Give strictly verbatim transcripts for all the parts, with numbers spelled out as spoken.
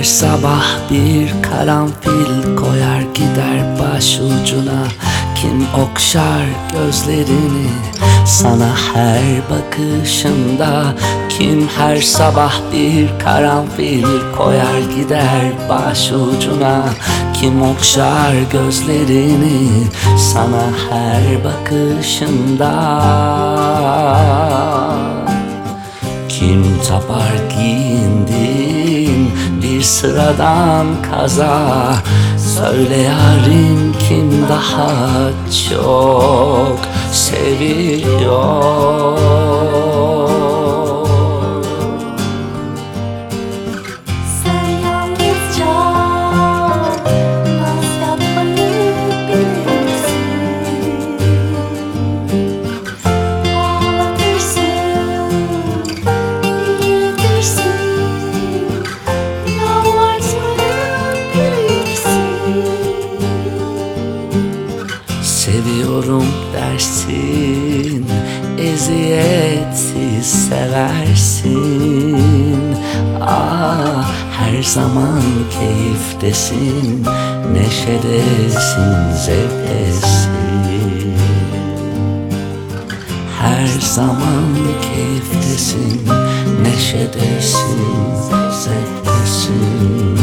Her sabah bir karanfil koyar gider başucuna. Kim okşar gözlerini sana her bakışında? Kim her sabah bir karanfil koyar gider başucuna? Kim okşar gözlerini sana her bakışında? Kim tapar giyindin bir sıradan kaza? Söyle yarim, kim daha çok seviyor? Sen yalnızca naz yapmayı bilirsin. Ağlatırsın, inletirsin, yalvartmayı bilirsin. Seviyorum dersin, eziyetsiz seversin. Ah, her zaman keyiftesin, neşedesin, zevktesin. Her zaman keyiftesin, neşedesin, zevktesin.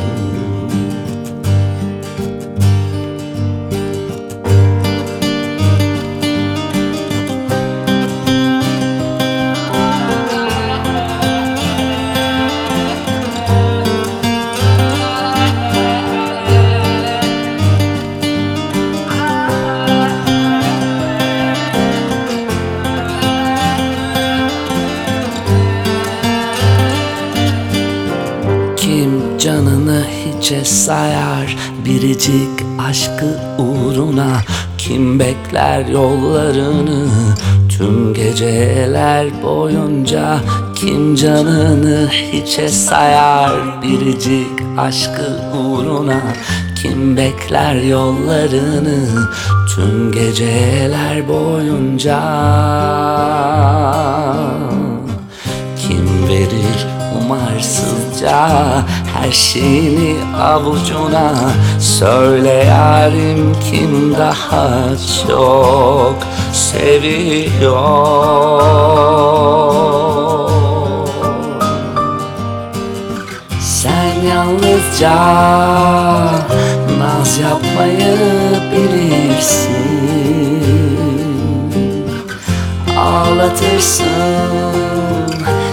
Kim canını hiçe sayar biricik aşkı uğruna? Kim bekler yollarını tüm geceler boyunca? Kim canını hiçe sayar biricik aşkı uğruna? Kim bekler yollarını tüm geceler boyunca? Kim verir umarsızca her şeyini avucuna? Söyle yarim, kim daha çok seviyor? Sen yalnızca naz yapmayı bilirsin. Ağlatırsın,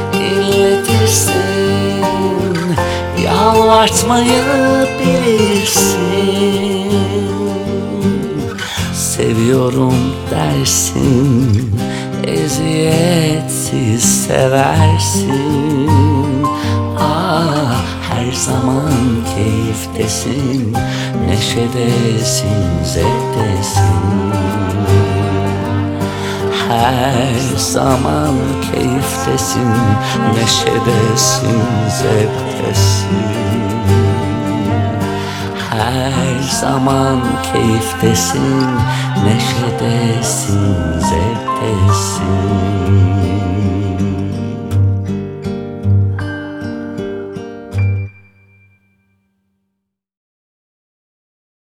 inletirsin, yalvartmayı bilirsin. Seviyorum dersin, eziyetsiz seversin. Ah, her zaman keyiftesin, neşedesin, zevktesin. Her zaman keyiftesin, neşedesin, zevktesin. Her zaman keyiftesin, neşedesin, zevktesin.